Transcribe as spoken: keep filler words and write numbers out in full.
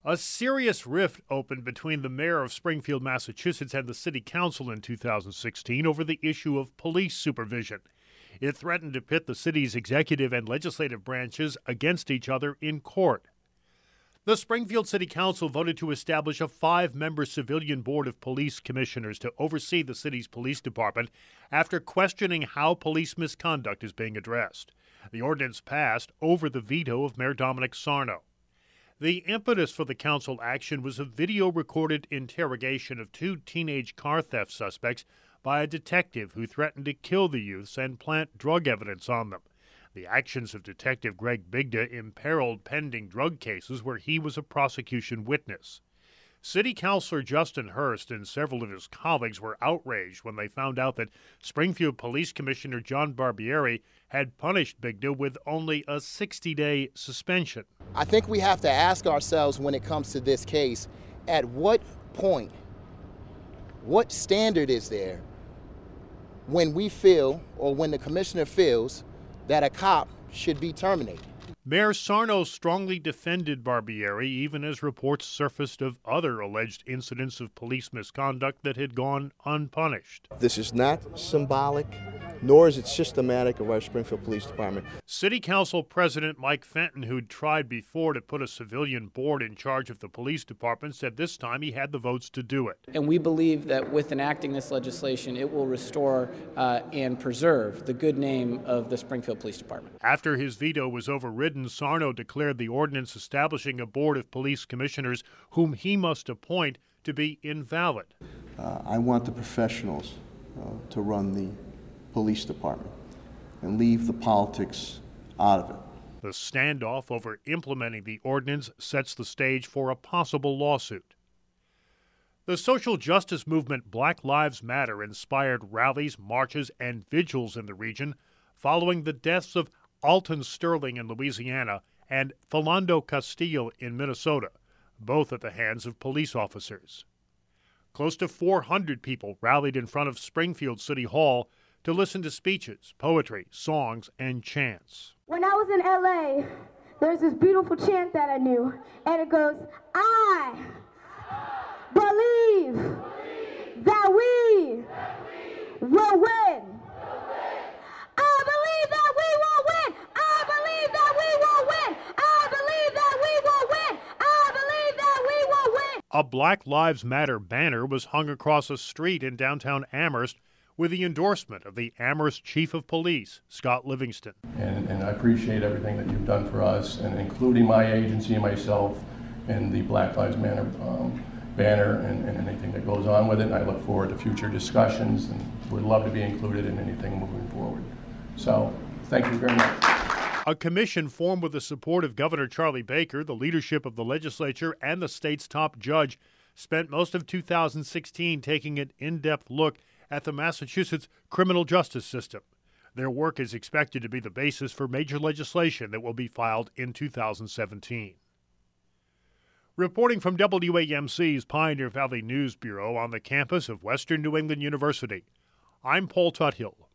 A serious rift opened between the mayor of Springfield, Massachusetts, and the city council in two thousand sixteen over the issue of police supervision. It threatened to pit the city's executive and legislative branches against each other in court. The Springfield City Council voted to establish a five-member civilian board of police commissioners to oversee the city's police department after questioning how police misconduct is being addressed. The ordinance passed over the veto of Mayor Dominic Sarno. The impetus for the council action was a video-recorded interrogation of two teenage car theft suspects by a detective who threatened to kill the youths and plant drug evidence on them. The actions of Detective Greg Bigda imperiled pending drug cases where he was a prosecution witness. City Councilor Justin Hurst and several of his colleagues were outraged when they found out that Springfield Police Commissioner John Barbieri had punished Bigda with only a sixty-day suspension. I think we have to ask ourselves when it comes to this case, at what point, what standard is there when we feel, or when the commissioner feels, that a cop should be terminated? Mayor Sarno strongly defended Barbieri, even as reports surfaced of other alleged incidents of police misconduct that had gone unpunished. This is not symbolic, nor is it systematic of our Springfield Police Department. City Council President Mike Fenton, who'd tried before to put a civilian board in charge of the police department, said this time he had the votes to do it. And we believe that with enacting this legislation, it will restore uh, and preserve the good name of the Springfield Police Department. After his veto was overridden, Sarno declared the ordinance establishing a board of police commissioners whom he must appoint to be invalid. Uh, I want the professionals uh, to run the police department and leave the politics out of it. The standoff over implementing the ordinance sets the stage for a possible lawsuit. The social justice movement Black Lives Matter inspired rallies, marches, and vigils in the region following the deaths of Alton Sterling in Louisiana and Philando Castile in Minnesota, both at the hands of police officers. Close to four hundred people rallied in front of Springfield City Hall to listen to speeches, poetry, songs, and chants. When I was in L A, there's this beautiful chant that I knew, and it goes, I believe that we will win. I believe that we will win. I believe that we will win. I believe that we will win. I believe that we will win. A Black Lives Matter banner was hung across a street in downtown Amherst with the endorsement of the Amherst Chief of Police, Scott Livingston. And, and I appreciate everything that you've done for us, and including my agency and myself and the Black Lives Matter um, banner and, and anything that goes on with it. And I look forward to future discussions and would love to be included in anything moving forward. So, thank you very much. A commission formed with the support of Governor Charlie Baker, the leadership of the legislature, and the state's top judge spent most of two thousand sixteen taking an in-depth look at the Massachusetts criminal justice system. Their work is expected to be the basis for major legislation that will be filed in two thousand seventeen. Reporting from W A M C's Pioneer Valley News Bureau on the campus of Western New England University, I'm Paul Tuthill.